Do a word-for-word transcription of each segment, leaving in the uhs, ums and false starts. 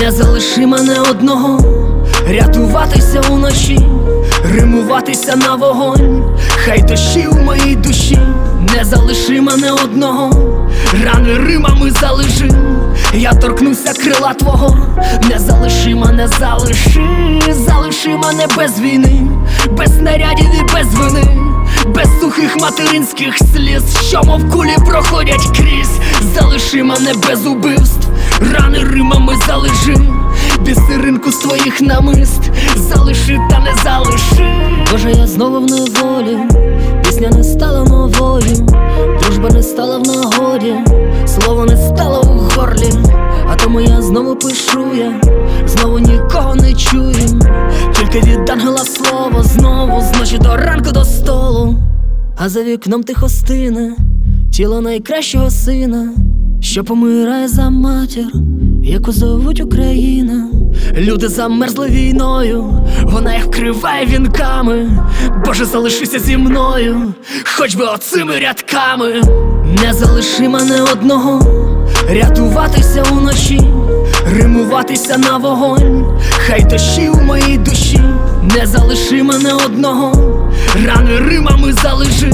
Не залиши мене одного, рятуватися уночі, римуватися на вогонь, хай дощі у моїй душі. Не залиши мене одного, рани римами залиши, я торкнуся крила твого. Не залиши мене, залиши, залиши мене без війни, без снарядів і без вини, без сухих материнських сліз, що мов кулі проходять крізь. Залиши мене без убивств, рани римами залиши, бісеринку з твоїх намист залиши та не залиши. Боже, я знову в неволі, пісня не стала новою, дружба не стала в нагоді, слово не стало у горлі. А тому я знову пишу, я знову нікого не чую, тільки від ангела слово знову, з ночі до ранку до столу. А за вікном тихо стине тіло найкращого сина, що помирає за матір, яку зовуть Україна. Люди замерзли війною, вона їх вкриває вінками. Боже, залишися зі мною, хоч би оцими рядками. Не залиши мене одного, рятуватися уночі, римуватися на вогонь, хай дощі у моїй душі. Не залиши мене одного, рани римами залиши,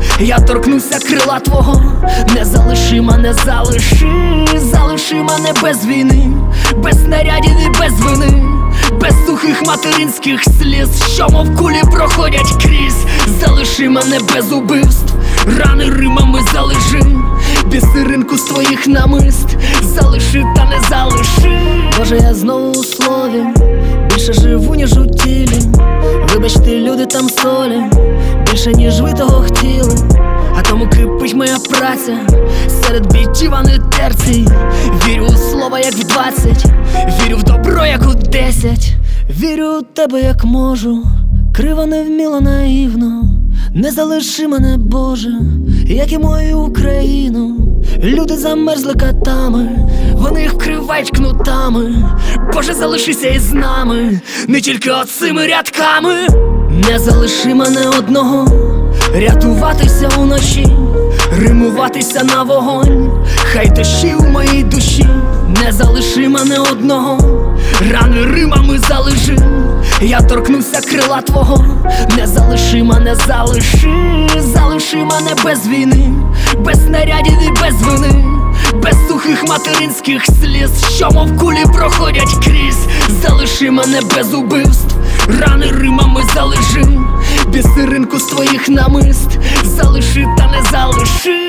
я торкнуся крила твого. Не залиши мене, залиши, залиши мене без війни, без снарядів і без вини, без сухих материнських сліз, що мов кулі проходять крізь. Залиши мене без убивств, рани римами залиши, бісеринку з твоїх намист залиши та не залиши. Боже, я знову у слові, більше живу, ніж у тілі. Вибачте, люди, там солі більше, ніж ви того хотіли. А тому кипить моя праця серед бітів, а не терцій. Вірю у слова, як в двадцять, вірю в добро, як у десять. Вірю у тебе, як можу, криво, невміло, наївно. Не залиши мене, Боже, як і мою Україну. Люди замерзли катами, вони їх вкривають кнутами. Боже, залишися із нами, не тільки оцими рядками. Не залиши мене одного, рятуватися уночі, римуватися на вогонь, хай дощі у моїй душі. Не залиши мене одного, рани римами залиши, я торкнуся крила твого. Не залиши мене, залиши, залиши мене без війни, без снарядів і без вини, без сухих материнських сліз, що мов кулі проходять крізь. Залиши мене без убивств, рани римами залиши, бісеринку з твоїх намист залиши та не залиши.